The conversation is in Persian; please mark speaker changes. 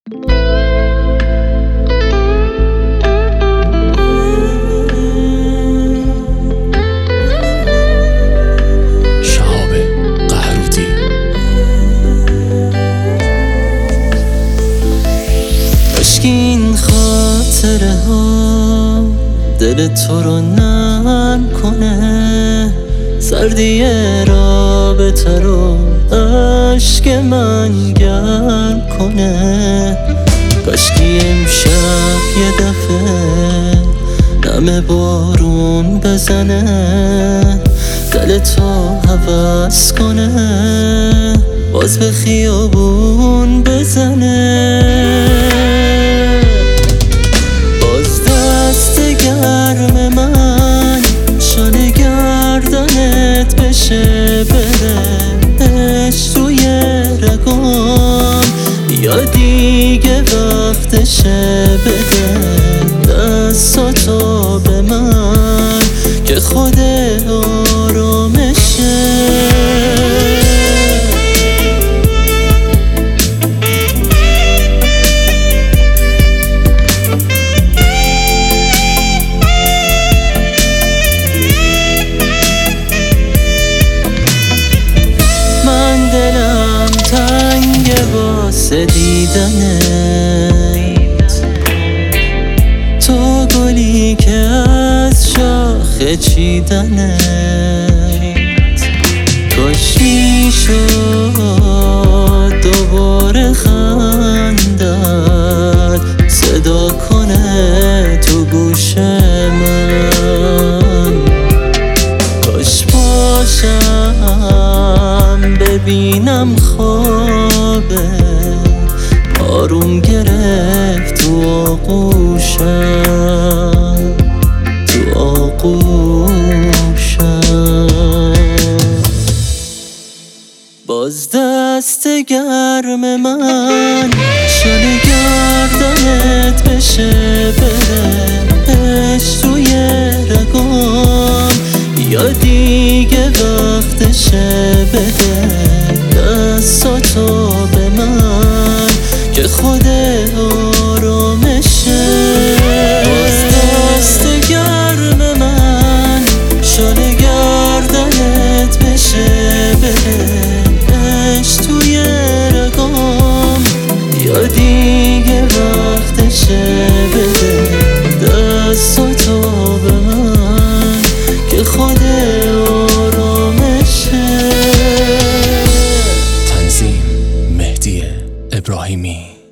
Speaker 1: این خاطره ها دل تو رو نرم کنه، سردی رابطه رو عشق من گرم کنه. کاشکی امشب یه دفعه نم بارون بزنه، دل تو هوس کنه، باز به خیابون بزنه. گرم من شانه گردنت بشه، برهش توی رگام، یا دیگه وقتشه بده دستاتو به من که خود آرامشه. دلم تنگه واسه دیدنت، تو گلی که از شاخه چیدنت. کاش میشد دوباره خندت صدا کنه تو گوش من، کاش باشم ببینم خوابه آروم گرفت تو آغوشم، تو آغوشم. باز دست گرم من شانه گردنت بشه، برهش توی رگام، یا دیگه وقتشه بده دستاتو به من که خود آرامشه. باز دست گرم من شانه گردنت بشه، برهش توی رگام، یا دیگه وقتشه بده دستاتو به من که خود آرامشه.
Speaker 2: تنظیم مهدی ابراهیمی.